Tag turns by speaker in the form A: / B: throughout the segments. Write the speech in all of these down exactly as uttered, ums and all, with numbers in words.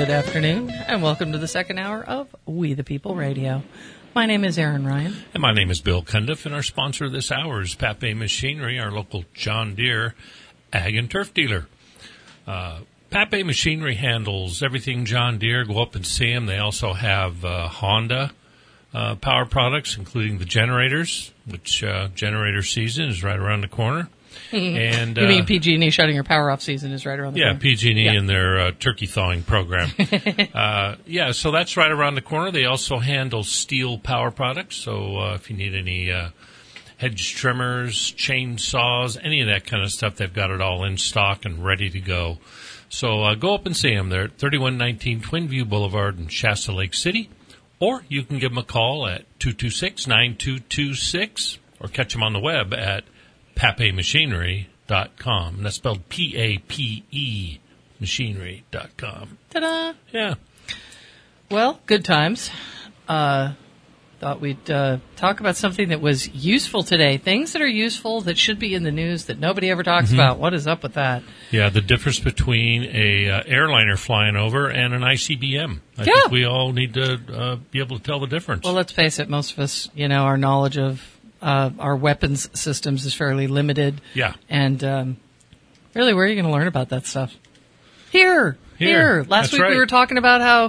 A: Good afternoon, and welcome to the second hour of We the People Radio. My name is Aaron Ryan.
B: And my name is Bill Cundiff, and our sponsor this hour is Pape Machinery, our local John Deere ag and turf dealer. Uh, Pape Machinery handles everything John Deere. Go up and see them. They also have uh, Honda uh, power products, including the generators, which uh, generator season is right around the corner. And,
A: you mean
B: uh,
A: P G and E shutting your power off season is right around the
B: yeah,
A: corner?
B: P G and E
A: yeah,
B: and their uh, turkey thawing program. uh, yeah, so that's right around the corner. They also handle steel power products. So uh, if you need any uh, hedge trimmers, chainsaws, any of that kind of stuff, they've got it all in stock and ready to go. So uh, go up and see them. They're at thirty-one nineteen Twin View Boulevard in Shasta Lake City. Or you can give them a call at two two six, nine two two six or catch them on the web at pape machinery dot com. And that's spelled P A P E machinery dot com.
A: Ta-da!
B: Yeah.
A: Well, good times. Uh, thought we'd uh, talk about something that was useful today. Things that are useful that should be in the news that nobody ever talks mm-hmm. about. What is up with that?
B: Yeah, the difference between a uh, airliner flying over and an I C B M. I
A: yeah.
B: think we all need to uh, be able to tell the difference.
A: Well, let's face it. Most of us, you know, our knowledge of Uh, our weapons systems is fairly limited.
B: Yeah.
A: And um, really, where are you going to learn about that stuff? Here.
B: Here.
A: Here. Last
B: That's
A: week
B: right.
A: we were talking about how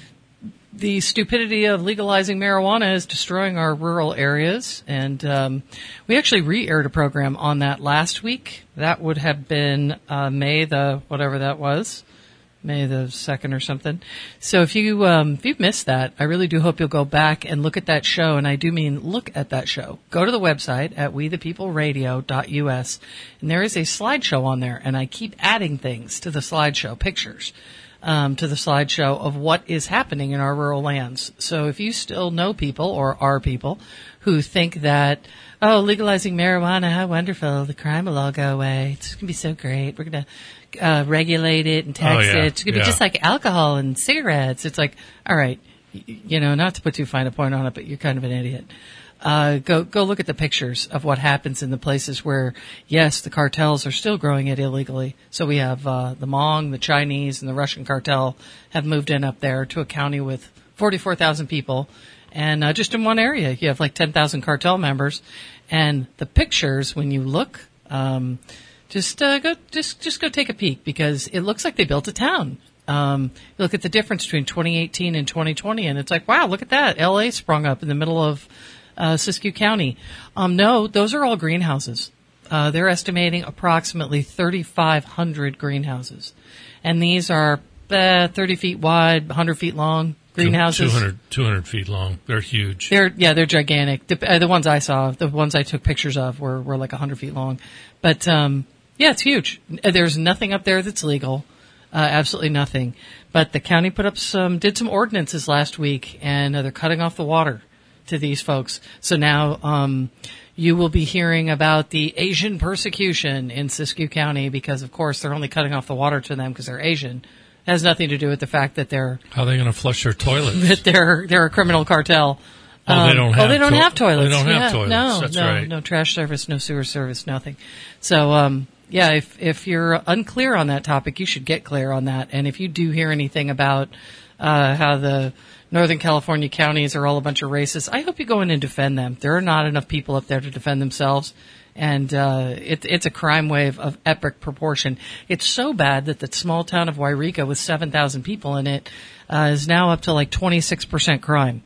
A: the stupidity of legalizing marijuana is destroying our rural areas. And um, we actually re-aired a program on that last week. That would have been uh, May the, whatever that was. May the second or something. So if you um, if you've missed that, I really do hope you'll go back and look at that show. And I do mean look at that show. Go to the website at we the people radio dot u s, and there is a slideshow on there. And I keep adding things to the slideshow, pictures um, to the slideshow of what is happening in our rural lands. So if you still know people or are people who think that, oh, legalizing marijuana, how wonderful, the crime will all go away. It's going to be so great. We're going to Uh, regulate it and tax
B: oh, yeah.
A: it. It's going to
B: yeah.
A: be just like alcohol and cigarettes. It's like, all right, y- you know, not to put too fine a point on it, but you're kind of an idiot. Uh, go, go look at the pictures of what happens in the places where, yes, the cartels are still growing it illegally. So we have, uh, the Hmong, the Chinese, and the Russian cartel have moved in up there to a county with forty-four thousand people. And, uh, just in one area, you have like ten thousand cartel members. And the pictures, when you look, um, Just uh, go, just just go take a peek because it looks like they built a town. Um, you look at the difference between twenty eighteen and twenty twenty, and it's like, wow, look at that! L A sprung up in the middle of uh, Siskiyou County. Um, no, those are all greenhouses. Uh, they're estimating approximately thirty-five hundred greenhouses, and these are uh, thirty feet wide, one hundred feet long greenhouses.
B: two hundred, two hundred feet long. They're huge.
A: They're yeah, they're gigantic. The, uh, the ones I saw, the ones I took pictures of, were were like one hundred feet long, but. Um, Yeah, it's huge. There's nothing up there that's legal, uh, absolutely nothing. But the county put up some, did some ordinances last week, and uh, they're cutting off the water to these folks. So now um, you will be hearing about the Asian persecution in Siskiyou County because, of course, they're only cutting off the water to them because they're Asian. It has nothing to do with the fact that they're
B: how are they going to flush their toilets?
A: That they're they're a criminal cartel.
B: Oh, um, they don't have.
A: Oh, they don't
B: to-
A: have toilets.
B: They don't have
A: yeah,
B: toilets.
A: No,
B: That's
A: no,
B: right.
A: no trash service, no sewer service, nothing. So. um Yeah, if if you're unclear on that topic, you should get clear on that. And if you do hear anything about uh, how the Northern California counties are all a bunch of racists, I hope you go in and defend them. There are not enough people up there to defend themselves, and uh, it, it's a crime wave of epic proportion. It's so bad that the small town of Wairika with seven thousand people in it uh, is now up to like twenty-six percent crime.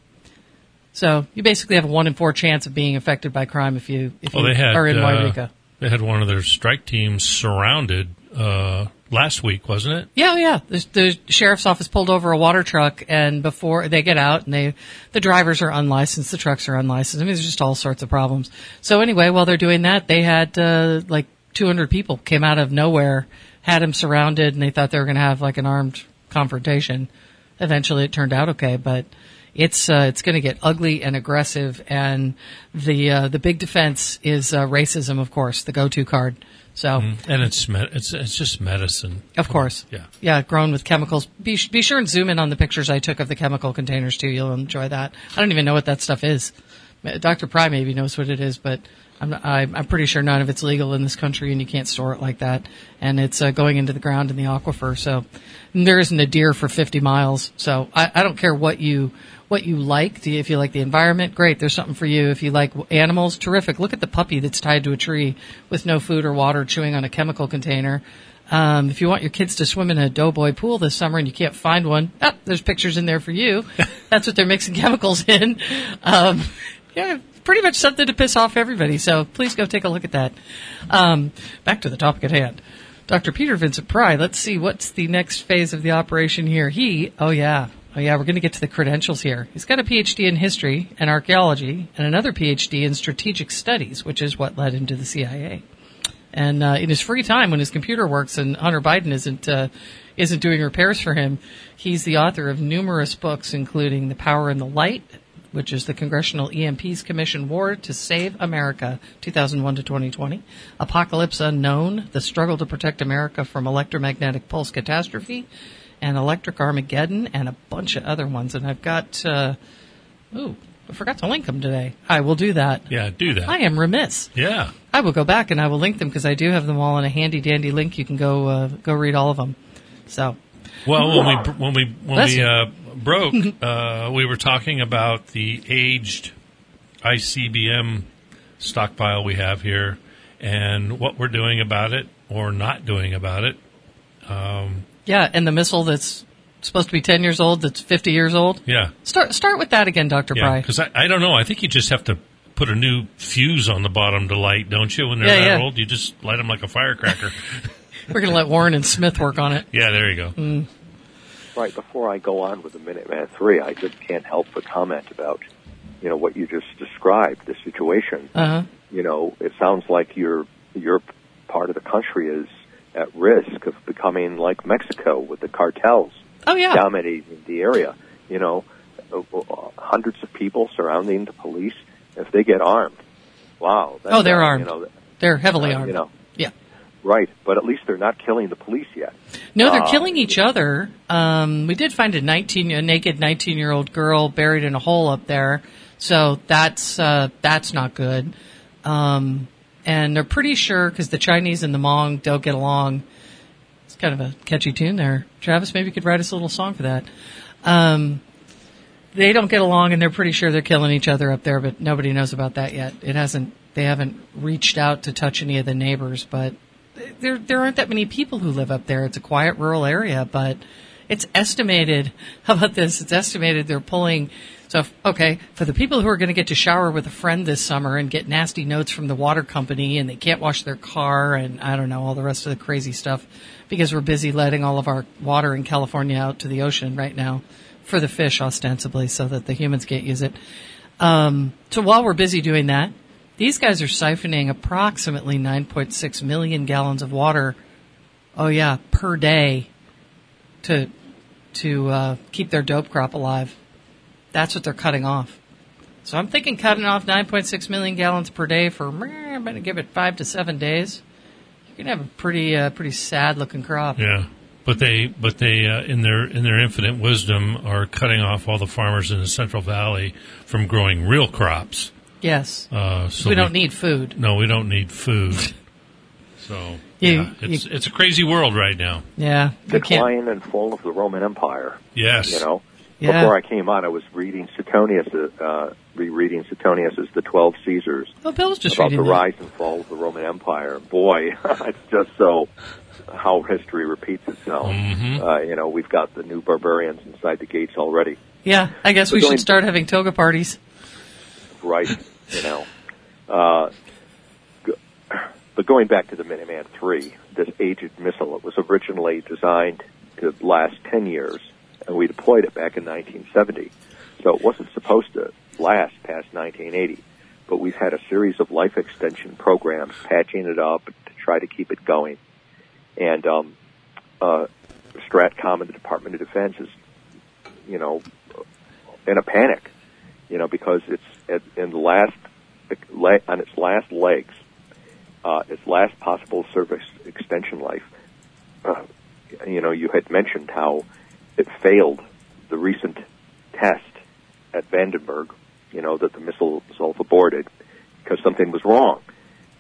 A: So you basically have a one in four chance of being affected by crime if you if
B: well,
A: you
B: they had,
A: are in Wairika.
B: Uh, They had one of their strike teams surrounded uh, last week, wasn't it?
A: Yeah, yeah. The, the sheriff's office pulled over a water truck, and before they get out, and they the drivers are unlicensed, the trucks are unlicensed. I mean, there's just all sorts of problems. So anyway, while they're doing that, they had uh, like two hundred people came out of nowhere, had them surrounded, and they thought they were going to have like an armed confrontation. Eventually, it turned out okay, but. It's uh, it's going to get ugly and aggressive, and the uh, the big defense is uh, racism, of course, the go-to card. So,
B: mm-hmm. and it's me- it's it's just medicine,
A: of course.
B: Yeah,
A: yeah, grown with chemicals. Be be sure and zoom in on the pictures I took of the chemical containers too. You'll enjoy that. I don't even know what that stuff is. Doctor Pry maybe knows what it is, but I'm, I'm I'm pretty sure none of it's legal in this country, and you can't store it like that. And it's uh, going into the ground in the aquifer. So there isn't a deer for fifty miles. So I, I don't care what you what you like. Do you, if you like the environment, great. There's something for you. If you like animals, terrific. Look at the puppy that's tied to a tree with no food or water, chewing on a chemical container. Um, if you want your kids to swim in a Doughboy pool this summer and you can't find one, oh, there's pictures in there for you. That's what they're mixing chemicals in. Um, yeah, pretty much something to piss off everybody. So please go take a look at that. Um, back to the topic at hand. Doctor Peter Vincent Pry, let's see what's the next phase of the operation here. He, oh yeah, oh yeah, we're going to get to the credentials here. He's got a P H D in history and archaeology and another P H D in strategic studies, which is what led him to the C I A. And uh, in his free time, when his computer works and Hunter Biden isn't uh, isn't doing repairs for him, he's the author of numerous books, including The Power in the Light, which is the Congressional E M Ps Commission War to Save America, two thousand one to twenty twenty, Apocalypse Unknown, The Struggle to Protect America from Electromagnetic Pulse Catastrophe, and Electric Armageddon, and a bunch of other ones. And I've got, uh, ooh, I forgot to link them today. I will do that.
B: Yeah, do that.
A: I am remiss.
B: Yeah.
A: I will go back and I will link them because I do have them all in a handy dandy link. You can go uh, go read all of them. So,
B: well, when we when we when
A: Bless
B: we uh, broke, uh, we were talking about the aged I C B M stockpile we have here and what we're doing about it or not doing about it. Um,
A: yeah, and the missile that's supposed to be ten years old that's fifty years old.
B: Yeah.
A: Start start with that again, Doctor
B: Yeah,
A: Pry.
B: because I, I don't know. I think you just have to put a new fuse on the bottom to light, don't you? When they're
A: Yeah,
B: that
A: yeah.
B: old, you just light them like a firecracker.
A: We're going to let Warren and Smith work on it.
B: Yeah, there you go.
A: Mm.
C: Right, before I go on with the Minuteman three, I just can't help but comment about, you know, what you just described, the situation.
A: Uh-huh.
C: You know, it sounds like your your part of the country is at risk of becoming like Mexico with the cartels
A: Oh, yeah.
C: dominating the area. You know, hundreds of people surrounding the police. If they get armed, wow.
A: Oh, they're
C: uh,
A: armed.
C: You know,
A: They're heavily
C: uh,
A: armed.
C: You know,
A: yeah.
C: right, but at least they're not killing the police yet.
A: No, they're
C: Uh,
A: killing each other. Um, we did find a nineteen, a naked nineteen-year-old girl buried in a hole up there, so that's uh, that's not good. Um, and they're pretty sure because the Chinese and the Hmong don't get along. It's kind of a catchy tune there, Travis. Maybe you could write us a little song for that. Um, they don't get along, and they're pretty sure they're killing each other up there, but nobody knows about that yet. It hasn't. They haven't reached out to touch any of the neighbors, but there there aren't that many people who live up there. It's a quiet rural area, but it's estimated. How about this? It's estimated they're pulling. So, if, okay, for the people who are going to get to shower with a friend this summer and get nasty notes from the water company and they can't wash their car and I don't know, all the rest of the crazy stuff because we're busy letting all of our water in California out to the ocean right now for the fish ostensibly so that the humans can't use it. Um, so while we're busy doing that, these guys are siphoning approximately nine point six million gallons of water, oh yeah, per day to to uh, keep their dope crop alive. That's what they're cutting off. So I'm thinking cutting off nine point six million gallons per day for, I'm going to give it five to seven days. You're going to have a pretty uh, pretty sad looking crop.
B: Yeah. But they, but they, uh, in their in their infinite wisdom, are cutting off all the farmers in the Central Valley from growing real crops.
A: Yes.
B: Uh, so
A: we don't we, need food.
B: No, we don't need food. So
A: you,
B: yeah, it's
A: you,
B: it's a crazy world right now.
A: Yeah.
C: Decline and fall of the Roman Empire.
B: Yes.
C: You know,
A: yeah.
C: Before I came on, I was reading Suetonius, uh, rereading Suetonius's The Twelve Caesars.
A: Oh, Bill's just
C: about
A: reading
C: the
A: that.
C: rise and fall of the Roman Empire. Boy, it's just so how history repeats itself.
B: Mm-hmm.
C: Uh, you know, we've got the new barbarians inside the gates already.
A: Yeah, I guess
C: but
A: we
C: going,
A: should start having toga parties.
C: Right, you know. Uh, go, but going back to the Minuteman three, this aged missile, it was originally designed to last ten years, and we deployed it back in nineteen seventy. So it wasn't supposed to last past nineteen eighty. But we've had a series of life extension programs, patching it up to try to keep it going. And um, uh, Stratcom and the Department of Defense is, you know, in a panic, you know, because it's at, in the last on its last legs, uh, its last possible service extension life. Uh, you know, you had mentioned how it failed the recent test at Vandenberg. You know, that the missile was aborted because something was wrong.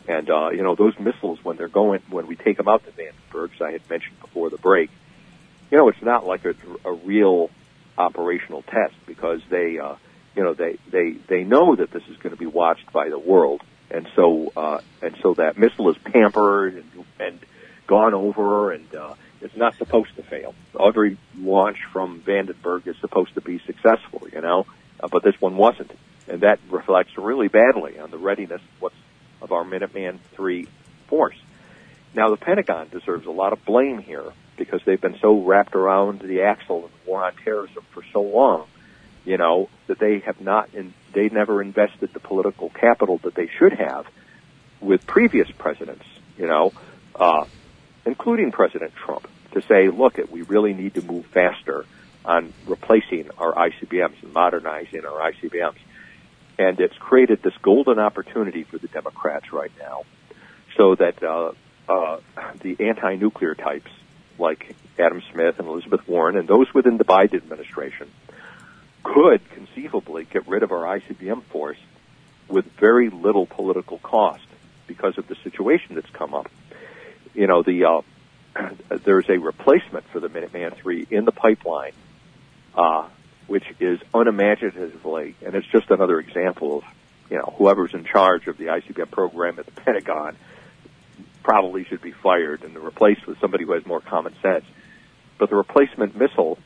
C: And, uh, you know, those missiles, when they're going, when we take them out to Vandenberg, as I had mentioned before the break, you know, it's not like a, a real operational test because they, uh, you know, they, they, they know that this is going to be watched by the world. And so, uh, and so that missile is pampered and, and gone over, and, uh, it's not supposed to fail. Every launch from Vandenberg is supposed to be successful, you know, uh, but this one wasn't. And that reflects really badly on the readiness of, what's, of our Minuteman three force. Now, the Pentagon deserves a lot of blame here because they've been so wrapped around the axle of the war on terrorism for so long, you know, that they have not, in, they never invested the political capital that they should have with previous presidents, you know, uh, including President Trump, to say, look, we really need to move faster on replacing our I C B Ms and modernizing our I C B Ms. And it's created this golden opportunity for the Democrats right now so that uh, uh, the anti-nuclear types like Adam Smith and Elizabeth Warren and those within the Biden administration could conceivably get rid of our I C B M force with very little political cost because of the situation that's come up. You know, the uh, there's a replacement for the Minuteman three in the pipeline, uh, which is unimaginatively, and it's just another example of, you know, whoever's in charge of the I C B M program at the Pentagon probably should be fired and replaced with somebody who has more common sense. But the replacement missile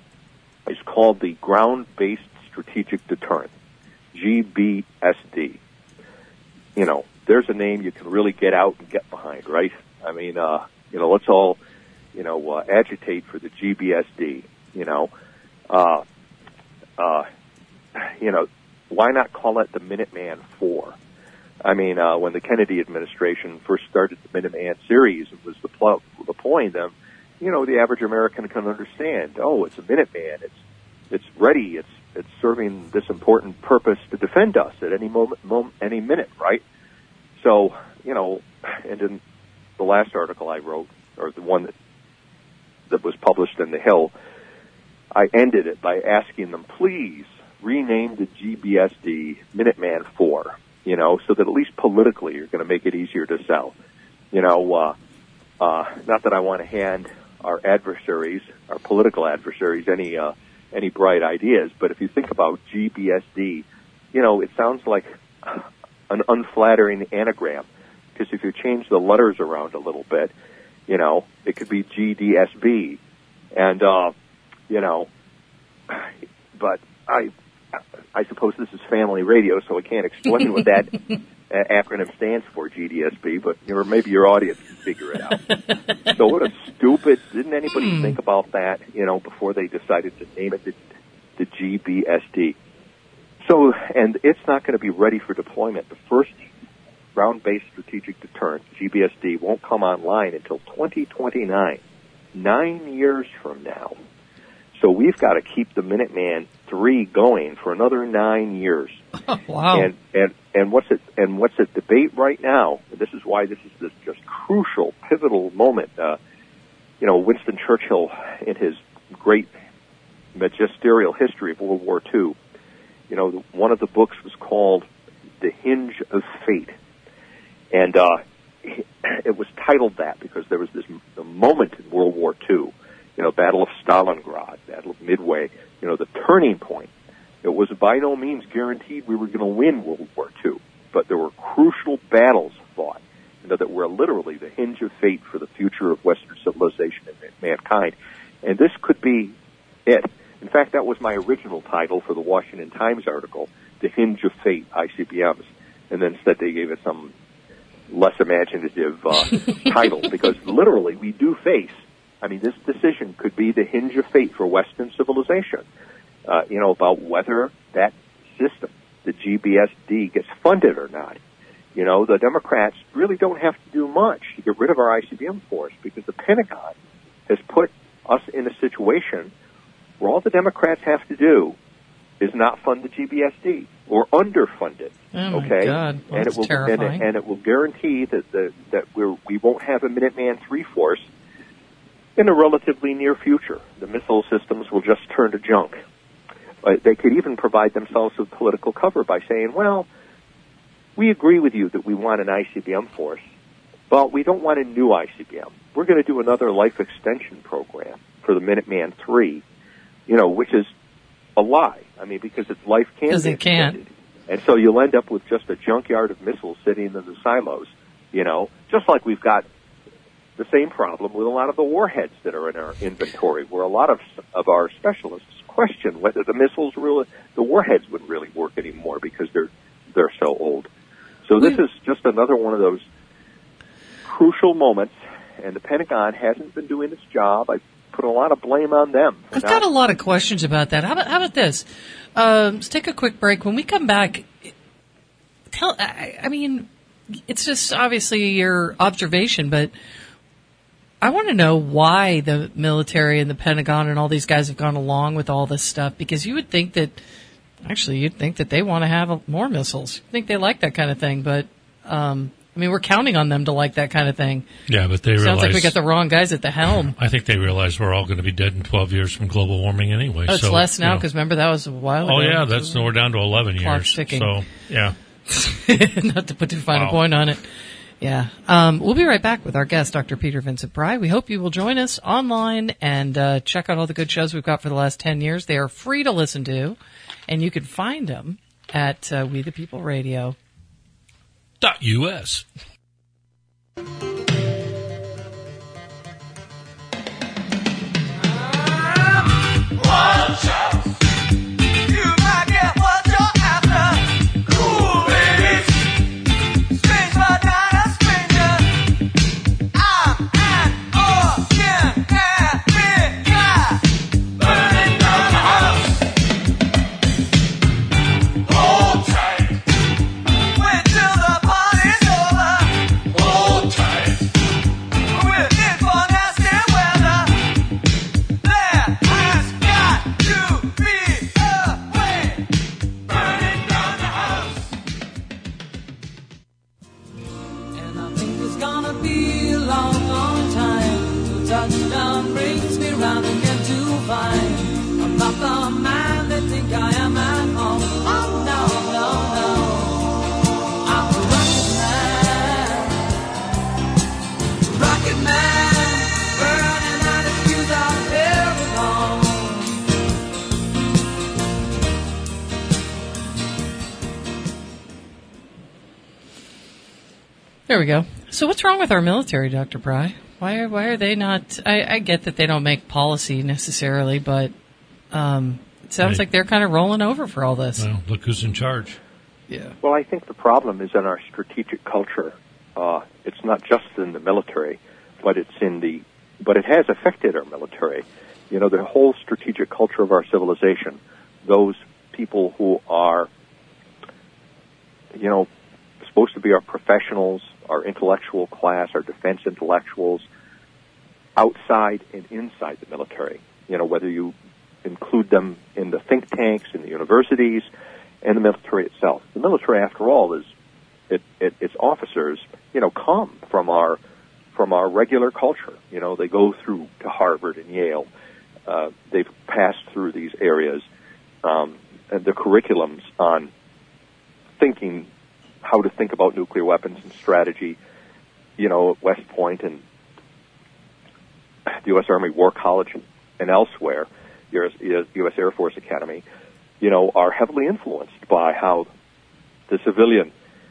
C: is called the Ground-Based Strategic Deterrent, G B S D. You know, there's a name you can really get out and get behind, right? I mean, uh, you know, let's all, you know, uh, agitate for the G B S D, you know. Uh, uh, you know, why not call it the Minuteman four? I mean, uh, when the Kennedy administration first started the Minuteman series, it was the pl- deploying them, you know, the average American can understand, oh, it's a Minuteman, it's, it's ready, it's, it's serving this important purpose to defend us at any moment, moment, any minute, right? So, you know, and in the last article I wrote, or the one that, that was published in The Hill, I ended it by asking them, please rename the G B S D Minuteman four, you know, so that at least politically you're going to make it easier to sell. You know, uh, uh, not that I want to hand our adversaries, our political adversaries, any, uh, any bright ideas, but if you think about G B S D, you know, it sounds like an unflattering anagram, because if you change the letters around a little bit, you know, it could be G D S B, and, uh, you know, but I, I suppose this is family radio, so I can't explain what that acronym stands for, G D S B, but or maybe your audience can figure it out. So what a stupid, didn't anybody hmm. think about that, you know, before they decided to name it the, the G B S D? So, and it's not going to be ready for deployment. The first ground-based strategic deterrent, G B S D, won't come online until twenty twenty-nine, nine years from now. So we've got to keep the Minuteman three going for another nine years.
A: Oh, wow.
C: And, and, and what's it, and what's at debate right now, and this is why this is this just crucial, pivotal moment, uh, you know, Winston Churchill in his great magisterial history of World War Two, you know, one of the books was called The Hinge of Fate. And, uh, it was titled that because there was this a moment in World War Two, you know, Battle of Stalingrad, Battle of Midway, you know, the turning point. It was by no means guaranteed we were going to win World War Two, but there were crucial battles fought, you know, that were literally the hinge of fate for the future of Western civilization and mankind. And this could be it. In fact, that was my original title for the Washington Times article, The Hinge of Fate, I C B Ms. And then instead they gave it some less imaginative uh, title, because literally we do face, I mean, this decision could be the hinge of fate for Western civilization, uh, you know, about whether that system, the G B S D, gets funded or not. You know, the Democrats really don't have to do much to get rid of our I C B M force, because the Pentagon has put us in a situation where all the Democrats have to do is not fund the G B S D or underfund it.
A: Oh
C: okay,
A: my God. Well,
C: and
A: that's
C: it will
A: terrifying.
C: and it, and it will guarantee that the that we're, we won't have a Minuteman three force in a relatively near future. The missile systems will just turn to junk. Uh, they could even provide themselves with political cover by saying, well, we agree with you that we want an I C B M force, but we don't want a new I C B M. We're going to do another life extension program for the Minuteman three, you know, which is a lie. I mean, because its life can't
A: Because
C: be
A: it can't.
C: extended. And so you'll end up with just a junkyard of missiles sitting in the silos, you know, just like we've got the same problem with a lot of the warheads that are in our inventory, where a lot of of our specialists question whether the missiles really, the warheads would really work anymore because they're they're so old. So this is just another one of those crucial moments, and the Pentagon hasn't been doing its job. I put a lot of blame on them.
A: I've got a lot of questions about that. How about, how about this? Um, let's take a quick break. When we come back, tell, I, I mean, it's just obviously your observation, but I want to know why the military and the Pentagon and all these guys have gone along with all this stuff, because you would think that, actually, you'd think that they want to have more missiles. You think they like that kind of thing, but, um, I mean, we're counting on them to like that kind of thing.
B: Yeah, but they realize...
A: Sounds like we got the wrong guys at the helm.
B: I think they realize we're all going to be dead in twelve years from global warming anyway.
A: Oh, it's
B: so,
A: less now, because
B: you know.
A: remember, that was a while ago.
B: Oh, yeah, that's we're down to eleven
A: Clock's
B: years.
A: ticking.
B: So, yeah.
A: Not to put too fine
B: Wow.
A: a point on it. Yeah. Um, we'll be right back with our guest, Doctor Peter Vincent Pry. We hope you will join us online and uh, check out all the good shows we've got for the last ten years. They are free to listen to, and you can find them at uh, We the People Radio.
B: Dot U S.
D: Watch out! You might get what you're after. Cool ladies, strange but not a stranger. I'm an ordinary guy, burning down the house. Hold tight, wait till the party's over. Hold tight, we're in for nasty weather. There has got to be a way, burning down the house.
E: And I think it's gonna be a long, long time till touchdown brings me round again to find I'm not the man they think I am at home. Oh no, no, no, I'm a rocket man, rocket man, burning out his fuse out every long.
A: There we go. So what's wrong with our military, Doctor Pry? Why are, why are they not... I, I get that they don't make policy necessarily, but um, it sounds
B: Right.
A: like they're kind of rolling over for all this.
B: Well, look who's in charge.
A: Yeah.
C: Well, I think the problem is in our strategic culture. Uh, it's not just in the military, but it's in the, but it has affected our military. You know, the whole strategic culture of our civilization. Those people who are, you know, supposed to be our professionals, our intellectual class, our defense intellectuals, outside and inside the military. You know, whether you include them in the think tanks, in the universities, and the military itself. The military, after all, is it, it, its officers, you know, come from our from our regular culture. You know, they go through to Harvard and Yale. Uh, they've passed through these areas. Um, and the curriculums on thinking, how to think about nuclear weapons and strategy, you know, at West Point and the U S Army War College and elsewhere, U S Air Force Academy, you know, are heavily influenced by how the civilian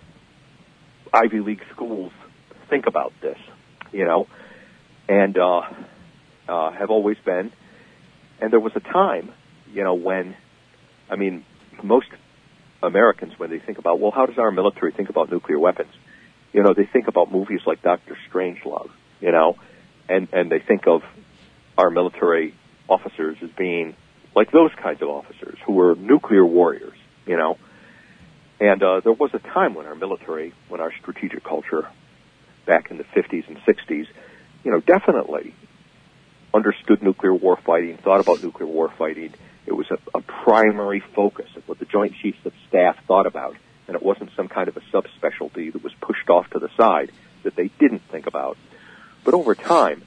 C: Ivy League schools think about this, you know, and uh, uh, have always been. And there was a time, you know, when, I mean, most Americans, when they think about, well, how does our military think about nuclear weapons? You know, they think about movies like Doctor Strangelove, you know, and, and they think of our military officers as being like those kinds of officers who were nuclear warriors, you know. And uh, there was a time when our military, when our strategic culture, back in the fifties and sixties, you know, definitely understood nuclear war fighting, thought about nuclear war fighting. It was a, a primary focus of what the Joint Chiefs of Staff thought about, and it wasn't some kind of a subspecialty that was pushed off to the side that they didn't think about. But over time,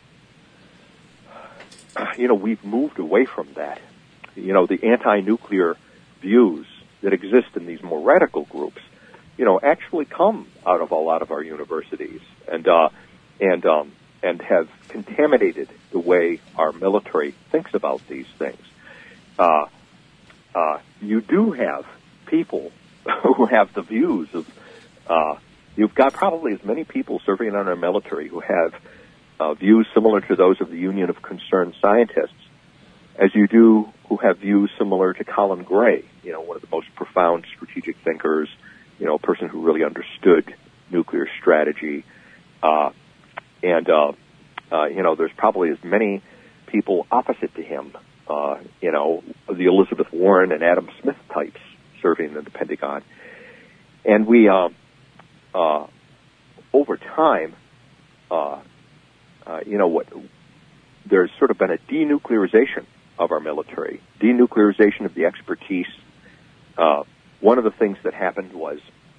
C: you know, we've moved away from that. You know, the anti-nuclear views that exist in these more radical groups, you know, actually come out of a lot of our universities and uh, and um, and have contaminated the way our military thinks about these things. Uh, uh, you do have people who have the views of. Uh, you've got probably as many people serving in our military who have uh, views similar to those of the Union of Concerned Scientists as you do who have views similar to Colin Gray, you know, one of the most profound strategic thinkers, you know, a person who really understood nuclear strategy. Uh, and, uh, uh, you know, there's probably as many people opposite to him, uh, you know, the Elizabeth Warren and Adam Smith types serving in the Pentagon. And we, uh, uh, over time, uh, uh, you know, what, there's sort of been a denuclearization of our military, denuclearization of the expertise. Uh, one of the things that happened was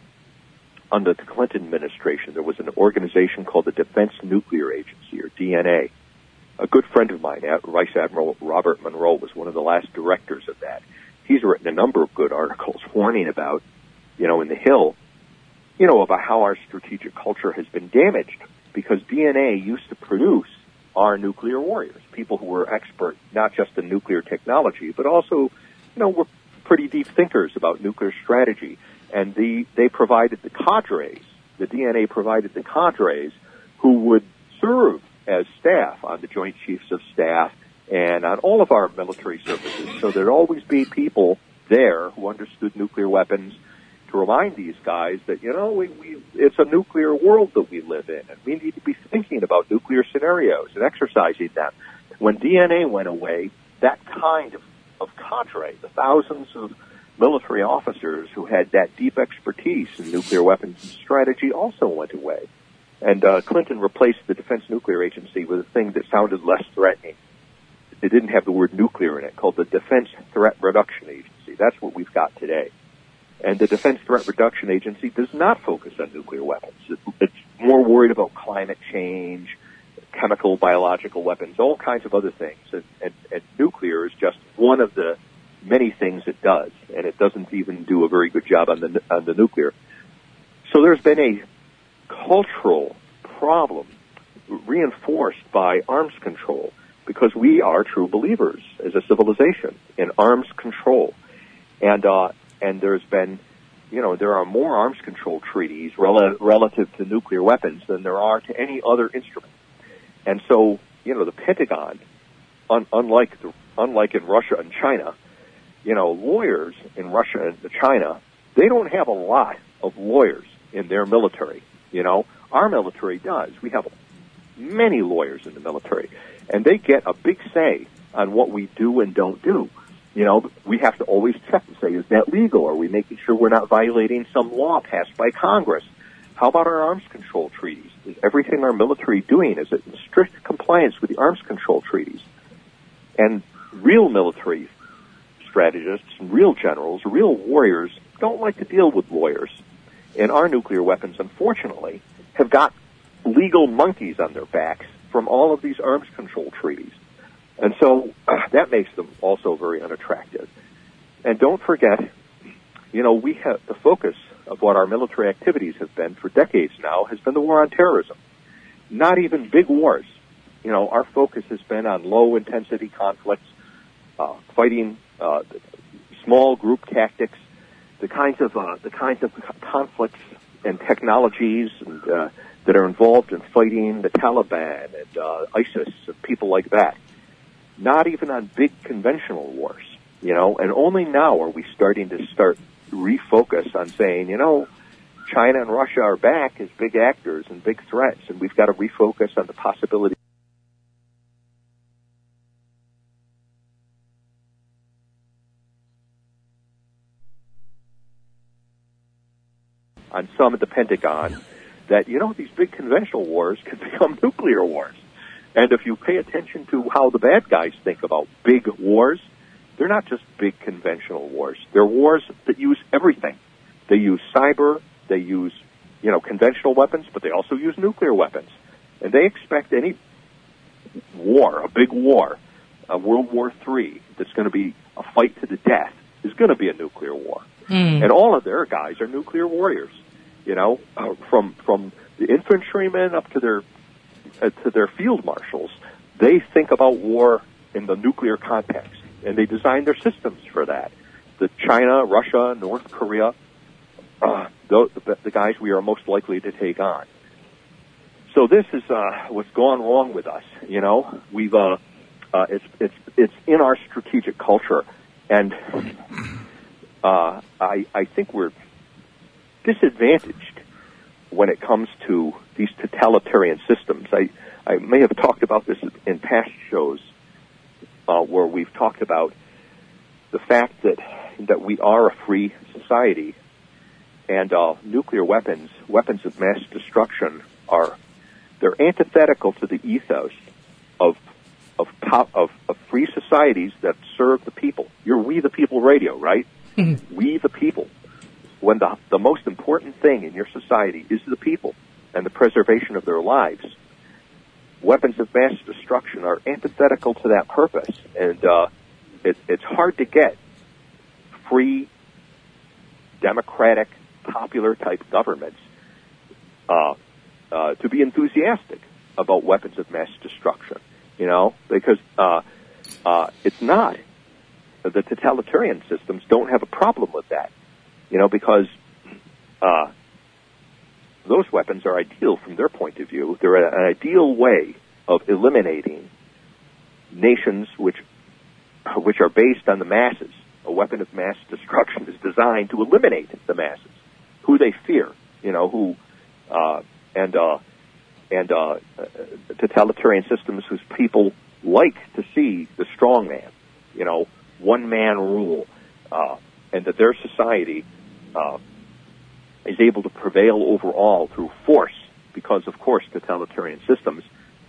C: under the Clinton administration, there was an organization called the Defense Nuclear Agency, or D N A. A good friend of mine, Vice Admiral Robert Monroe, was one of the last directors of that. He's written a number of good articles warning about, you know, in the Hill, you know, about how our strategic culture has been damaged because D N A used to produce our nuclear warriors, people who were expert not just in nuclear technology, but also, you know, were pretty deep thinkers about nuclear strategy. And the, they provided the cadres, the D N A provided the cadres who would serve as staff on the Joint Chiefs of Staff and on all of our military services. So there'd always be people there who understood nuclear weapons to remind these guys that, you know, we, we, it's a nuclear world that we live in, and we need to be thinking about nuclear scenarios and exercising them. When D N A went away, that kind of, of cadre, the thousands of military officers who had that deep expertise in nuclear weapons and strategy also went away. And uh, Clinton replaced the Defense Nuclear Agency with a thing that sounded less threatening. It didn't have the word nuclear in it, called the Defense Threat Reduction Agency. That's what we've got today. And the Defense Threat Reduction Agency does not focus on nuclear weapons. It, it's more worried about climate change, chemical, biological weapons, all kinds of other things. And, and, and nuclear is just one of the many things it does, and it doesn't even do a very good job on the on the nuclear. So there's been a cultural problem reinforced by arms control because we are true believers as a civilization in arms control. And, uh, and there's been, you know, there are more arms control treaties rel- relative to nuclear weapons than there are to any other instrument. And so, you know, the Pentagon, un- unlike the, unlike in Russia and China, you know, lawyers in Russia and China, they don't have a lot of lawyers in their military. You know, our military does. We have many lawyers in the military, and they get a big say on what we do and don't do. You know, we have to always check and say, is that legal? Are we making sure we're not violating some law passed by Congress? How about our arms control treaties? Is everything our military doing? Is it in strict compliance with the arms control treaties? And real military strategists, real generals, real warriors don't like to deal with lawyers. And our nuclear weapons, unfortunately, have got legal monkeys on their backs from all of these arms control treaties. And so uh, that makes them also very unattractive. And don't forget, you know, we have the focus of what our military activities have been for decades now has been the war on terrorism. Not even big wars. You know, our focus has been on low-intensity conflicts, uh, fighting uh, small group tactics, the kinds of uh, the kinds of conflicts and technologies and, uh, that are involved in fighting the Taliban and uh, ISIS and people like that. Not even on big conventional wars, you know. And only now are we starting to start refocus on saying, you know, China and Russia are back as big actors and big threats, and we've got to refocus on the possibility. On some at the Pentagon, that, you know, these big conventional wars could become nuclear wars. And if you pay attention to how the bad guys think about big wars, they're not just big conventional wars. They're wars that use everything. They use cyber, they use, you know, conventional weapons, but they also use nuclear weapons. And they expect any war, a big war, a World War Three, that's going to be a fight to the death, is going to be a nuclear war. And all of their guys are nuclear warriors, you know, uh, from from the infantrymen up to their uh, to their field marshals. They think about war in the nuclear context, and they design their systems for that. The China, Russia, North Korea, uh, the, the, the guys we are most likely to take on. So this is uh, what's gone wrong with us. You know, we've uh, uh, it's it's it's in our strategic culture, and uh, I I think we're disadvantaged when it comes to these totalitarian systems. I I may have talked about this in past shows uh, where we've talked about the fact that that we are a free society, and uh, nuclear weapons, weapons of mass destruction, are they're antithetical to the ethos of of, pop, of of free societies that serve the people. You're We the People radio, right? We the people. When the the most important thing in your society is the people and the preservation of their lives, weapons of mass destruction are antithetical to that purpose, and uh, it, it's hard to get free, democratic, popular type governments uh, uh, to be enthusiastic about weapons of mass destruction. You know, because uh, uh, it's not. The totalitarian systems don't have a problem with that. You know, because uh, those weapons are ideal from their point of view. They're an ideal way of eliminating nations which which are based on the masses. A weapon of mass destruction is designed to eliminate the masses, who they fear, you know, who uh, and uh, and uh, totalitarian systems whose people like to see the strong man, you know, one man rule, uh, and that their society uh, is able to prevail over all through force, because, of course, totalitarian systems,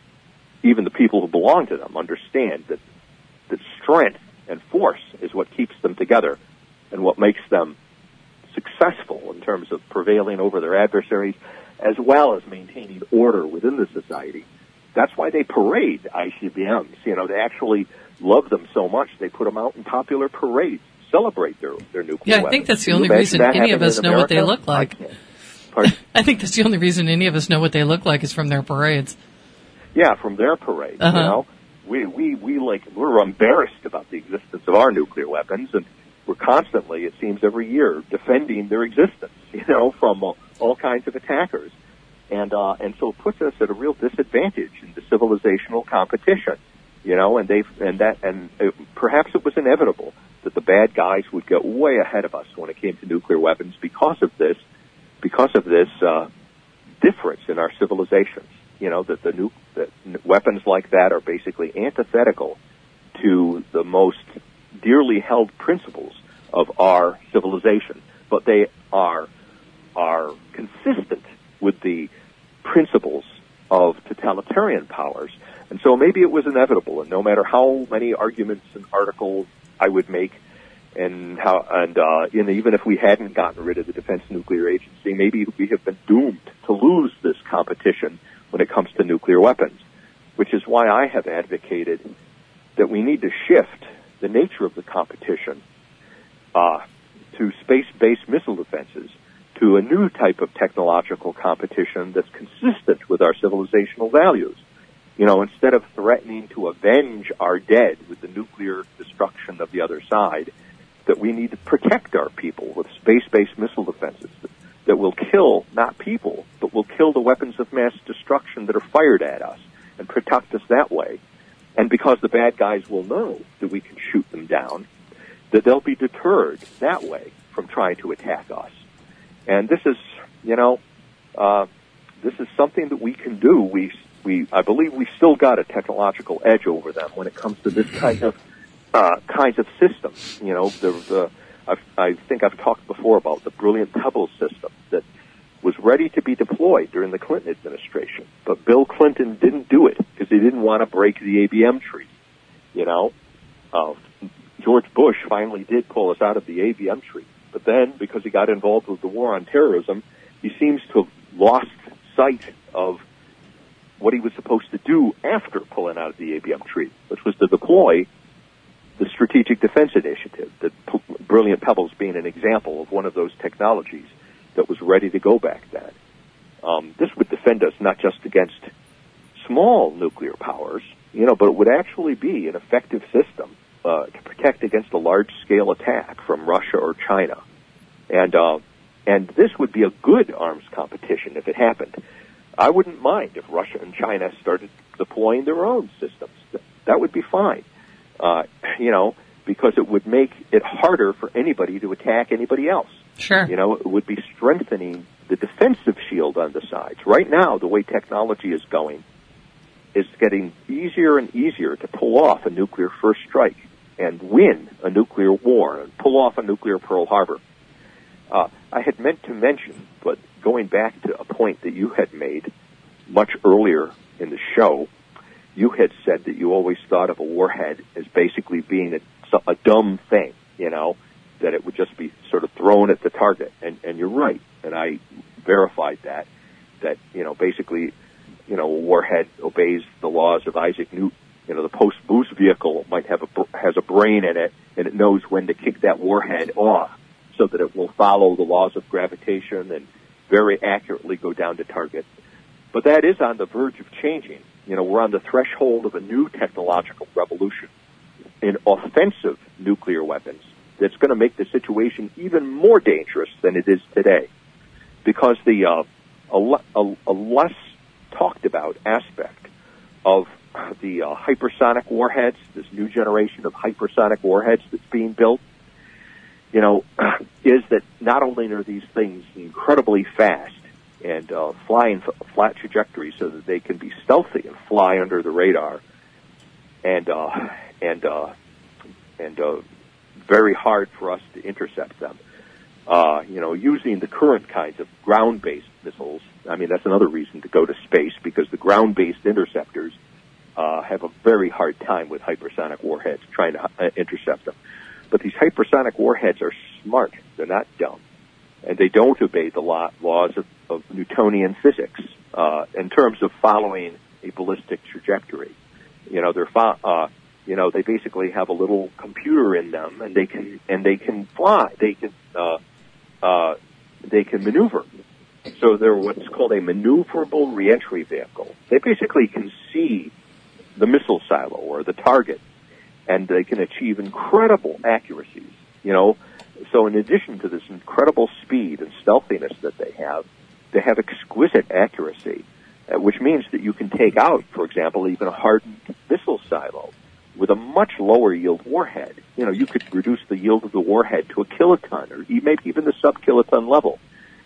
C: even the people who belong to them, understand that that strength and force is what keeps them together and what makes them successful in terms of prevailing over their adversaries, as well as maintaining order within the society. That's why they parade I C B Ms. You know, they actually love them so much they put them out in popular parades, celebrate their their nuclear
A: Yeah, I
C: weapons.
A: think that's the
C: Can you
A: only reason
C: imagine that
A: any of
C: happening
A: us
C: in
A: know what they
C: America?
A: look like.
C: I can't. Pardon?
A: I think that's the only reason any of us know what they look like is from their parades.
C: Yeah, from their parades.
A: Uh-huh.
C: You know, we we we like we're embarrassed about the existence of our nuclear weapons, and we're constantly, it seems, every year defending their existence. You know, from uh, all kinds of attackers, and uh, and so it puts us at a real disadvantage in the civilizational competition. You know, and they've and that and it, perhaps it was inevitable that the bad guys would get way ahead of us when it came to nuclear weapons because of this, because of this uh, difference in our civilizations. You know, that the nu- that weapons like that are basically antithetical to the most dearly held principles of our civilization, but they are are consistent with the principles of totalitarian powers. And so maybe it was inevitable, and no matter how many arguments and articles I would make, and how, and, uh, and even if we hadn't gotten rid of the Defense Nuclear Agency, maybe we have been doomed to lose this competition when it comes to nuclear weapons, which is why I have advocated that we need to shift the nature of the competition uh, to space-based missile defenses, to a new type of technological competition that's consistent with our civilizational values. You know, instead of threatening to avenge our dead with the nuclear destruction of the other side, that we need to protect our people with space-based missile defenses that, that will kill not people, but will kill the weapons of mass destruction that are fired at us and protect us that way. And because the bad guys will know that we can shoot them down, that they'll be deterred that way from trying to attack us. And this is, you know, uh, this is something that we can do. We We, I believe we still got a technological edge over them when it comes to this kind of uh, kinds of systems. You know, the, the I've, I think I've talked before about the Brilliant Pebbles system that was ready to be deployed during the Clinton administration, but Bill Clinton didn't do it because he didn't want to break the A B M treaty. You know, uh, George Bush finally did pull us out of the A B M treaty, but then because he got involved with the war on terrorism, he seems to have lost sight of what he was supposed to do after pulling out of the A B M treaty, which was to deploy the Strategic Defense Initiative that Brilliant Pebbles being an example of one of those technologies that was ready to go back then. Um, this would defend us not just against small nuclear powers, you know, but it would actually be an effective system uh, to protect against a large-scale attack from Russia or China. And uh, and this would be a good arms competition if it happened. I wouldn't mind if Russia and China started deploying their own systems. That would be fine, uh, you know, because it would make it harder for anybody to attack anybody else.
A: Sure.
C: You know, it would be strengthening the defensive shield on the sides. Right now, the way technology is going, it's getting easier and easier to pull off a nuclear first strike and win a nuclear war and pull off a nuclear Pearl Harbor. Uh, I had meant to mention, but going back to a point that you had made much earlier in the show, you had said that you always thought of a warhead as basically being a, a dumb thing, you know, that it would just be sort of thrown at the target. And, and you're right, and I verified that, that, you know, basically, you know, a warhead obeys the laws of Isaac Newton. You know, the post-boost vehicle might have a, has a brain in it, and it knows when to kick that warhead off so that it will follow the laws of gravitation and very accurately go down to target. But that is on the verge of changing. You know, we're on the threshold of a new technological revolution in offensive nuclear weapons that's going to make the situation even more dangerous than it is today. Because the uh, a, a, a less talked about aspect of the uh, hypersonic warheads, this new generation of hypersonic warheads that's being built, you know, is that not only are these things incredibly fast and uh, flying f- flat trajectories so that they can be stealthy and fly under the radar, and uh, and uh, and uh, very hard for us to intercept them. Uh, you know, using the current kinds of ground-based missiles, I mean, that's another reason to go to space, because the ground-based interceptors uh, have a very hard time with hypersonic warheads trying to uh, intercept them. But these hypersonic warheads are smart. They're not dumb. And they don't obey the law, laws of, of Newtonian physics uh, in terms of following a ballistic trajectory. You know, they're fo- uh, you know, they basically have a little computer in them, and they can and they can fly. They can uh, uh, they can maneuver. So they're what's called a maneuverable reentry vehicle. They basically can see the missile silo or the target, and they can achieve incredible accuracies. You know, so in addition to this incredible speed and stealthiness that they have, they have exquisite accuracy, uh, which means that you can take out, for example, even a hardened missile silo with a much lower yield warhead. You know, you could reduce the yield of the warhead to a kiloton, or maybe even the sub-kiloton level.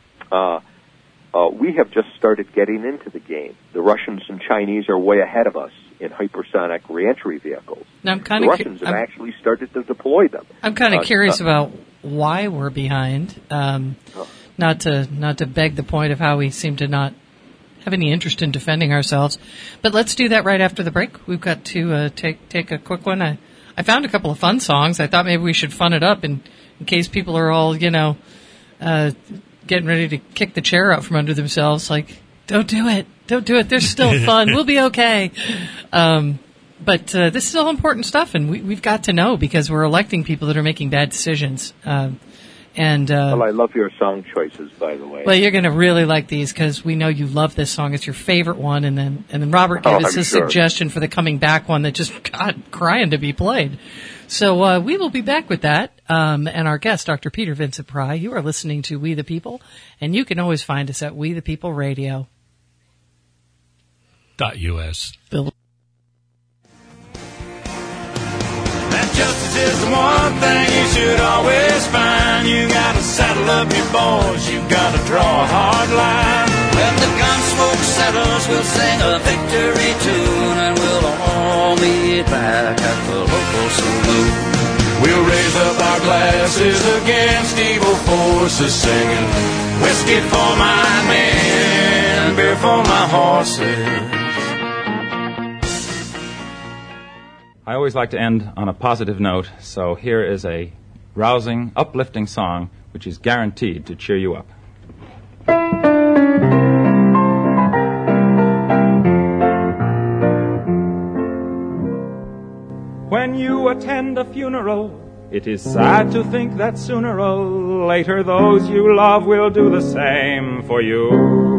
C: Uh, uh, we have just started getting into the game. The Russians and Chinese are way ahead of us in hypersonic reentry vehicles.
A: Now, I'm kind
C: the
A: of
C: Russians
A: cu-
C: have
A: I'm,
C: actually started to deploy them.
A: I'm kind of
C: Uh,
A: curious
C: uh,
A: about why we're behind. Um, not to not to beg the point of how we seem to not have any interest in defending ourselves, but let's do that right after the break. We've got to uh, take take a quick one. I I found a couple of fun songs. I thought maybe we should fun it up in, in case people are all you know uh, getting ready to kick the chair out from under themselves. Like, don't do it, don't do it. There's still fun. We'll be okay. Um, But uh, this is all important stuff, and we, we've got to know because we're electing people that are making bad decisions. Uh, and uh,
C: Well, I love your song choices, by the way.
A: well, you're going to really like these because we know you love this song. It's your favorite one, and then and then Robert gave
C: Oh,
A: us
C: I'm
A: his
C: sure.
A: suggestion for the coming back one that just got crying to be played. So uh, we will be back with that. Um, and our guest, Doctor Peter Vincent Pry. You are listening to We the People, and you can always find us at We the People Radio.
B: Dot U S.
A: Bill.
D: That justice is the one thing you should always find. You gotta saddle up your boys, you gotta draw a hard line. When the gun smoke settles, we'll sing a victory tune, and we'll all meet back at the local saloon. We'll raise up our glasses against evil forces, singing whiskey for my men, beer for my horses.
F: I always like to end on a positive note, so here is a rousing, uplifting song which is guaranteed to cheer you up. When you attend a funeral, It is sad to think that sooner or later those you love will do the same for you.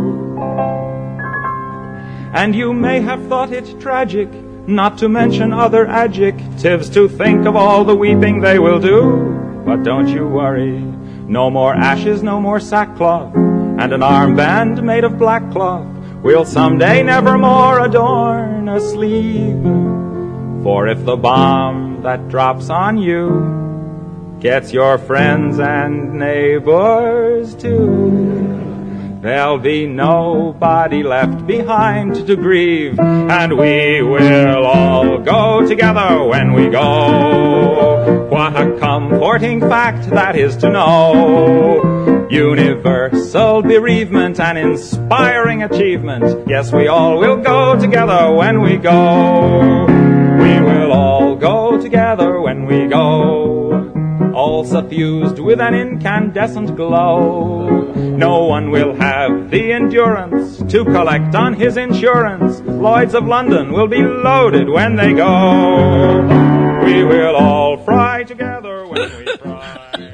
F: And you may have thought it tragic, not to mention other adjectives, to think of all the weeping they will do. But don't you worry, no more ashes, no more sackcloth, and an armband made of black cloth will someday nevermore adorn a sleeve. For if the bomb that drops on you gets your friends and neighbors too, there'll be nobody left behind to grieve, and we will all go together when we go. What a comforting fact that is to know. Universal bereavement, an inspiring achievement. Yes, we all will go together when we go. We will all go together when we go, all suffused with an incandescent glow. No one will have the endurance to collect on his insurance. Lloyd's of London will be loaded when they go. We will all fry together when we fry.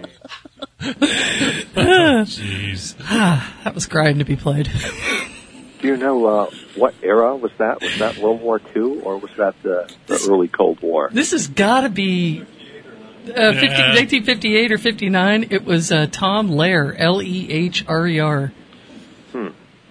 B: Jeez.
A: That was crying to be played.
C: Do you know uh, what era was that? Was that World War Two, or was that the, the early Cold War?
A: This has got to be uh, fifty,
B: Yeah.
A: nineteen fifty-eight or fifty-nine. It was uh, Tom Lehrer, L E H R E R.
C: Hmm.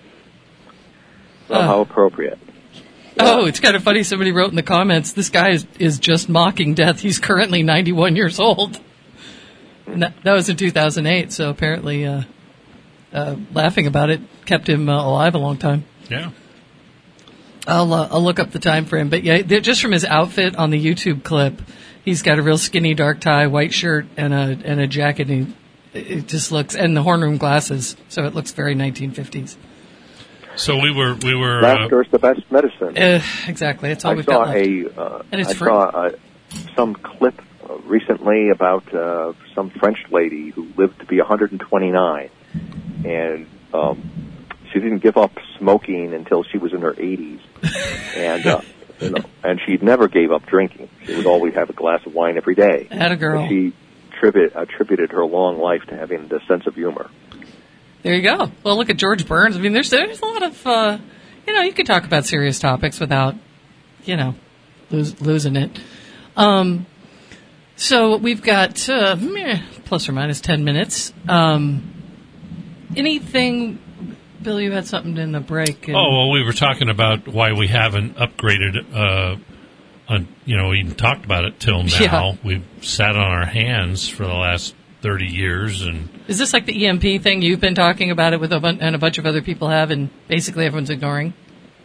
C: Well,
A: Uh.
C: how appropriate.
A: Oh, it's kind of funny. Somebody wrote in the comments, this guy is, is just mocking death. He's currently ninety-one years old. And that, that was in two thousand eight, so apparently uh, uh, laughing about it kept him uh, alive a long time.
B: Yeah.
A: I'll uh, I'll look up the time frame, but yeah, they're- just from his outfit on the YouTube clip, he's got a real skinny dark tie, white shirt, and a and a jacket. And he, it just looks, and the horn rim glasses, so it looks very nineteen fifties.
B: So we were we were.
C: Laughter
B: Uh,
C: is the best medicine.
A: Uh, exactly, that's all
C: I
A: we've
C: saw
A: got left.
C: a uh,
A: And it's
C: I
A: free.
C: saw uh, some clip uh, recently about uh, some French lady who lived to be one hundred twenty-nine, and um, she didn't give up smoking until she was in her eighties, and uh, you know, and she never gave up drinking. She would always have a glass of wine every day.
A: Atta girl.
C: And she tribute, attributed her long life to having the sense of humor.
A: There you go. Well, look at George Burns. I mean, there's there's a lot of, uh, you know, you could talk about serious topics without, you know, lose, losing it. Um, so we've got uh, meh, plus or minus ten minutes. Um, anything, Bill? You had something in the break. And,
B: oh well, we were talking about why we haven't upgraded. Uh, on, you know, we even talked about it till now.
A: Yeah.
B: We've sat on our hands for the last thirty years, and
A: is this like the E M P thing? You've been talking about it with a bun- and a bunch of other people have, and basically everyone's ignoring.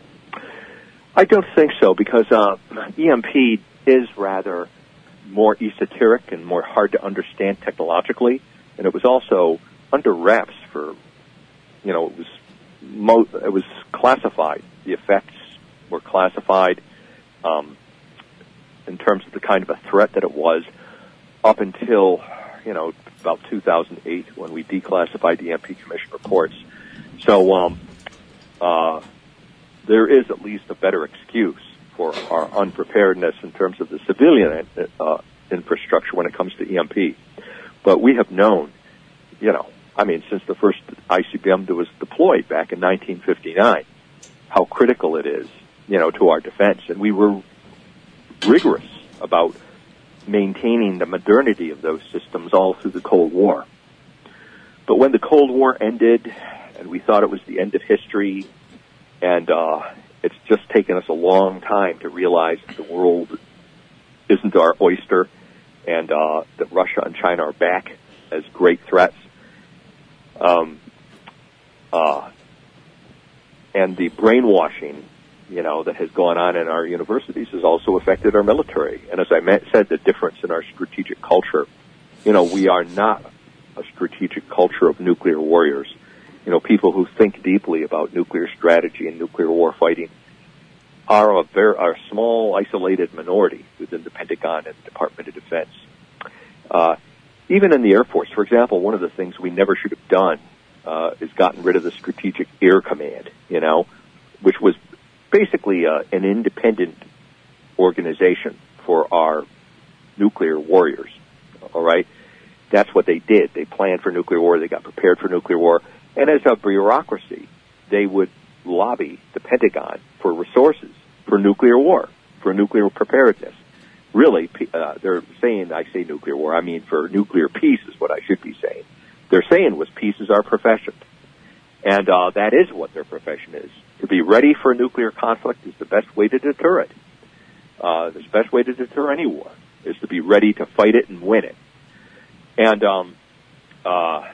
C: I don't think so, because uh, E M P is rather more esoteric and more hard to understand technologically, and it was also under wraps for, you know, it was mo- it was classified. The effects were classified um, in terms of the kind of a threat that it was up until, you know, about two thousand eight when we declassified the E M P Commission reports. So um, uh, there is at least a better excuse for our unpreparedness in terms of the civilian uh, infrastructure when it comes to E M P. But we have known, you know, I mean, since the first I C B M that was deployed back in nineteen fifty-nine, how critical it is, you know, to our defense. And we were rigorous about maintaining the modernity of those systems all through the Cold War. But when the Cold War ended, and we thought it was the end of history, and uh, it's just taken us a long time to realize that the world isn't our oyster, and uh, that Russia and China are back as great threats. Um, uh, and the brainwashing, you know, that has gone on in our universities has also affected our military. And as I met, said, the difference in our strategic culture, you know, we are not a strategic culture of nuclear warriors. You know, people who think deeply about nuclear strategy and nuclear war fighting are a very are a small, isolated minority within the Pentagon and the Department of Defense. Uh, even in the Air Force, for example, one of the things we never should have done uh, is gotten rid of the Strategic Air Command, you know, which was basically uh, an independent organization for our nuclear warriors. all right? That's what they did. They planned for nuclear war. They got prepared for nuclear war. And as a bureaucracy, they would lobby the Pentagon for resources for nuclear war, for nuclear preparedness. Really, uh, they're saying, I say nuclear war, I mean for nuclear peace is what I should be saying. They're saying was peace is our profession. And uh, that is what their profession is. To be ready for a nuclear conflict is the best way to deter it. Uh, the best way to deter any war is to be ready to fight it and win it. And, um, uh,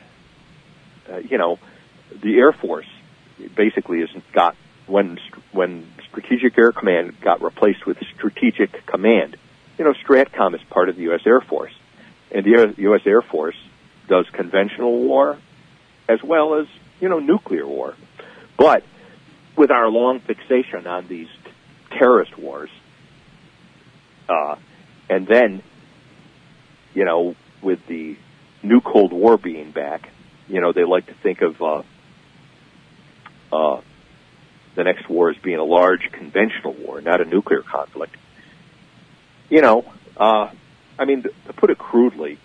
C: uh, you know, the Air Force basically has got, when, when Strategic Air Command got replaced with Strategic Command, you know, STRATCOM is part of the U S Air Force. And the U S Air Force does conventional war as well as, you know, nuclear war. But with our long fixation on these terrorist wars, uh, and then, you know, with the new Cold War being back, you know, they like to think of uh, uh, the next war as being a large conventional war, not a nuclear conflict. You know, uh, I mean, to put it crudely,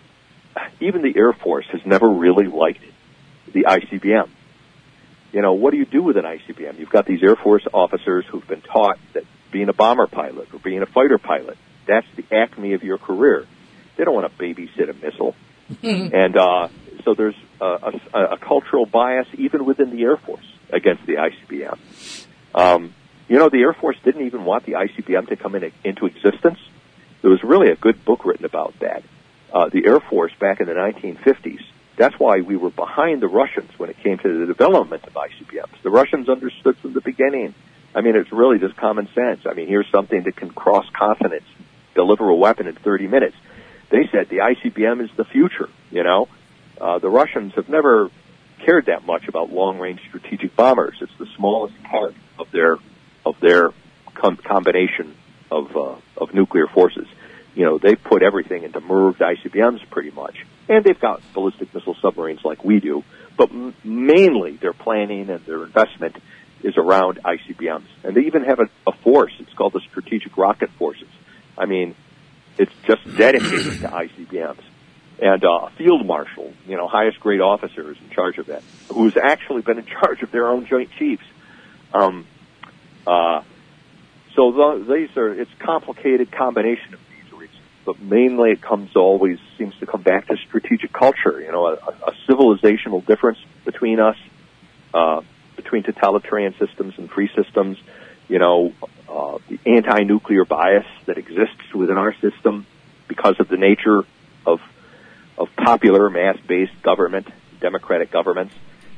C: even the Air Force has never really liked the I C B M. You know, what do you do with an I C B M? You've got these Air Force officers who've been taught that being a bomber pilot or being a fighter pilot, that's the acme of your career. They don't want to babysit a missile. and uh, so there's a, a, a cultural bias even within the Air Force against the I C B M. Um, you know, the Air Force didn't even want the I C B M to come in, into existence. There was really a good book written about that. Uh, the Air Force back in the nineteen fifties, that's why we were behind the Russians when it came to the development of I C B Ms. The Russians understood from the beginning. I mean, it's really just common sense. I mean, here's something that can cross continents, deliver a weapon in thirty minutes. They said the I C B M is the future, you know. Uh, the Russians have never cared that much about long-range strategic bombers. It's the smallest part of their of their com- combination of uh, of nuclear forces. You know, they put everything into merged I C B Ms pretty much. And they've got ballistic missile submarines like we do. But m- mainly their planning and their investment is around I C B Ms. And they even have a, a force. It's called the Strategic Rocket Forces. I mean, it's just dedicated to I C B Ms. And uh, a field marshal, you know, highest grade officer is in charge of that, who's actually been in charge of their own joint chiefs. Um, uh, so the, these are, it's a complicated combination of these reasons, but mainly it comes always, seems to come back to strategic culture, you know, a, a civilizational difference between us, uh, between totalitarian systems and free systems, you know, uh, the anti-nuclear bias that exists within our system because of the nature of of popular mass-based government, democratic governments,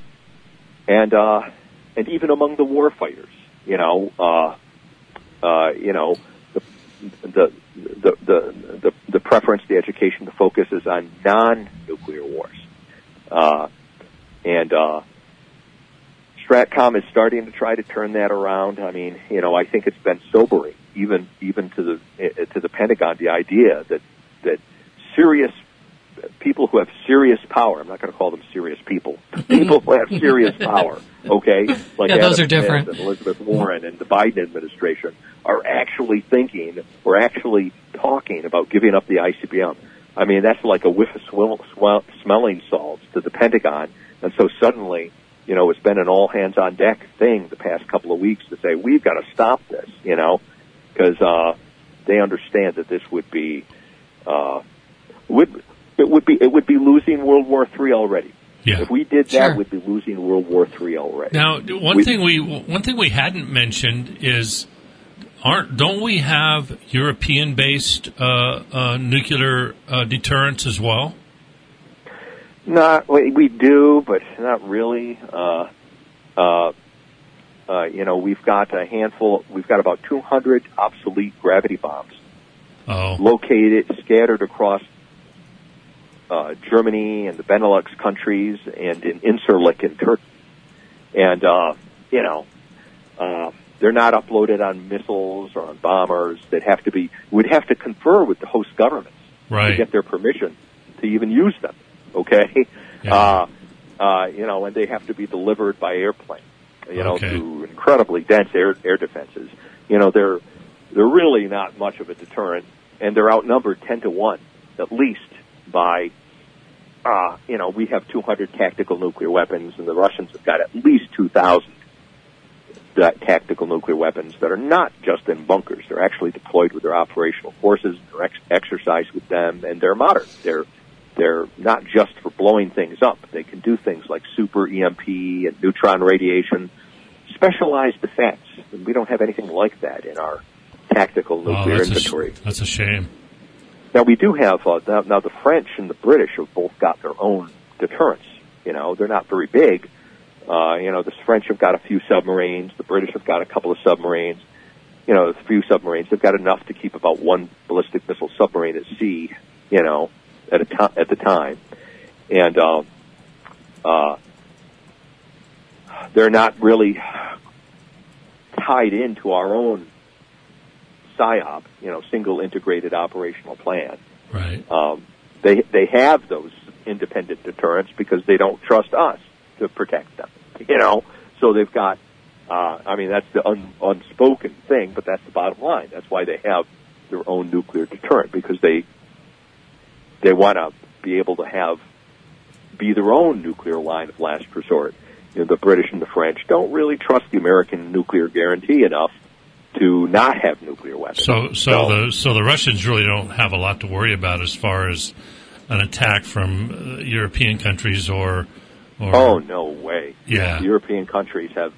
C: and uh, and even among the war fighters, you know, uh, uh, you know, the the, the the the the preference, the education, the focus is on non-nuclear wars, uh, and uh, STRATCOM is starting to try to turn that around. I mean, you know, I think it's been sobering, even even to the to the Pentagon, the idea that that serious people who have serious power, I'm not going to call them serious people, people who have serious power, okay? Like
A: yeah, those
C: Adam
A: are different.
C: Smith and Elizabeth Warren and the Biden administration are actually thinking or actually talking about giving up the I C B M. I mean, that's like a whiff of swill, swell, smelling salts to the Pentagon. And so suddenly, you know, it's been an all-hands-on-deck thing the past couple of weeks to say, we've got to stop this, you know, because uh, they understand that this would be... Uh, would It would be it would be losing World War Three already.
B: Yeah.
C: If we did that,
A: Sure.
C: we'd be losing World War Three already.
B: Now, one
C: we,
B: thing we one thing we hadn't mentioned is, aren't don't we have European-based uh, uh, nuclear uh, deterrence as well?
C: Not we, we do, but not really. Uh, uh, uh, you know, we've got a handful. We've got about two hundred obsolete gravity bombs
B: Oh,
C: located, scattered across Uh, Germany and the Benelux countries and in Incirlik in Turkey. And, uh, you know, uh, they're not uploaded on missiles or on bombers. They'd have to be, we'd have to confer with the host governments
B: right.
C: to get their permission to even use them, okay?
B: Yeah.
C: Uh, uh, you know, and they have to be delivered by airplane, you know,
B: Okay.
C: through incredibly dense air, air defenses. You know, they're, they're really not much of a deterrent, and they're outnumbered ten to one, at least, by, uh, you know, we have two hundred tactical nuclear weapons, and the Russians have got at least two thousand tactical nuclear weapons that are not just in bunkers. They're actually deployed with their operational forces, they're ex- exercised with them, and they're modern. They're they're not just for blowing things up. They can do things like super E M P and neutron radiation, specialized defense. And we don't have anything like that in our tactical nuclear
B: oh, that's
C: inventory.
B: A sh- that's a shame.
C: Now, we do have, uh, now, now the French and the British have both got their own deterrents. You know, they're not very big. Uh, you know, the French have got a few submarines. The British have got a couple of submarines. You know, a few submarines. They've got enough to keep about one ballistic missile submarine at sea, you know, at a to- at the time. And, uh, uh, they're not really tied into our own S I O P, you know, single integrated operational plan.
B: Right.
C: Um, they they have those independent deterrents because they don't trust us to protect them, you know. So they've got, uh, I mean, that's the un, unspoken thing, but that's the bottom line. That's why they have their own nuclear deterrent, because they they want to be able to have be their own nuclear line of last resort. You know, the British and the French don't really trust the American nuclear guarantee enough to not have nuclear weapons.
B: So, so, so the so the Russians really don't have a lot to worry about as far as an attack from uh, European countries or, or.
C: Oh, no way!
B: Yeah,
C: the European countries have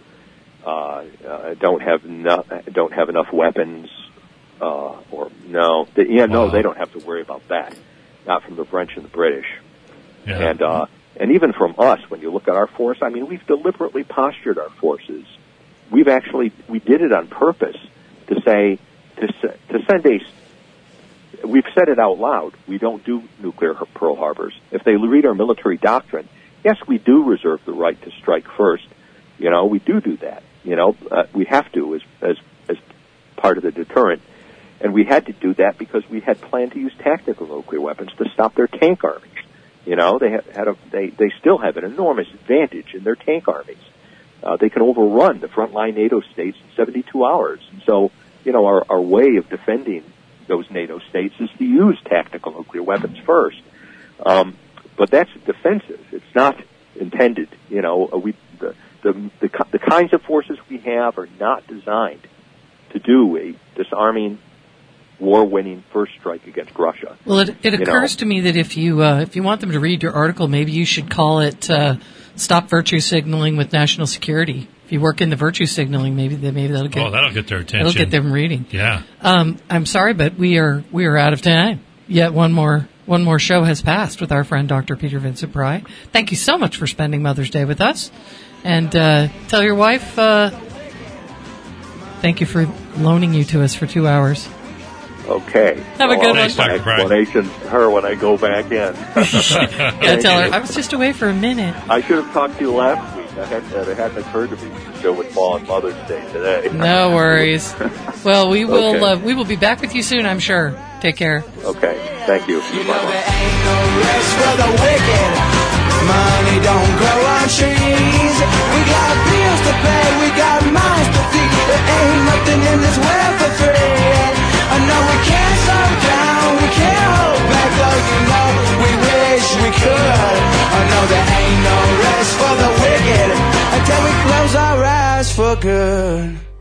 C: uh, uh, don't have enough don't have enough weapons. Uh, or no, they, yeah, no,
B: wow.
C: they don't have to worry about that. Not from the French and the British,
B: yeah.
C: and uh, and even from us. When you look at our force, I mean, we've deliberately postured our forces. We've actually we did it on purpose to say to to send a. We've said it out loud. We don't do nuclear Pearl Harbors. If they read our military doctrine, yes, we do reserve the right to strike first. You know, we do do that. You know, uh, we have to as as as part of the deterrent. And we had to do that because we had planned to use tactical nuclear weapons to stop their tank armies. You know, they had, had a, they, they still have an enormous advantage in their tank armies. Uh, they can overrun the frontline NATO states in seventy-two hours. And so, you know, our, our way of defending those NATO states is to use tactical nuclear weapons first. Um, but that's defensive. It's not intended, you know, we, the, the, the, the kinds of forces we have are not designed to do a disarming, war-winning first strike against Russia.
A: Well, it, it occurs
C: know.
A: to me that if you uh, if you want them to read your article, maybe you should call it uh, "Stop Virtue Signaling with National Security." If you work in the virtue signaling, maybe they, maybe that'll get
B: oh that'll get their attention.
A: That'll get them reading.
B: Yeah.
A: Um, I'm sorry, but we are we are out of time. Yet one more one more show has passed with our friend Doctor Peter Vincent Pry. Thank you so much for spending Mother's Day with us, and uh, tell your wife uh, thank you for loaning you to us for two hours.
C: Okay.
A: Have a good
C: I'll
A: one.
C: my explanation to her when I go back in.
A: Yeah, tell her I was just away for a minute.
C: I should have talked to you last week. I had, it hadn't occurred to me that the show would fall on Mother's Day today.
A: No worries. Well, we will
C: Okay.
A: uh, we will be back with you soon, I'm sure. Take care.
C: Okay. Thank you.
D: You know there ain't no rest for the wicked. Money don't grow on trees. We got bills to pay, we got mouths to feed. There ain't nothing in this world for free. I know we can't slow down, we can't hold back, though you know we wish we could. I know there ain't no rest for the wicked until we close our eyes for good.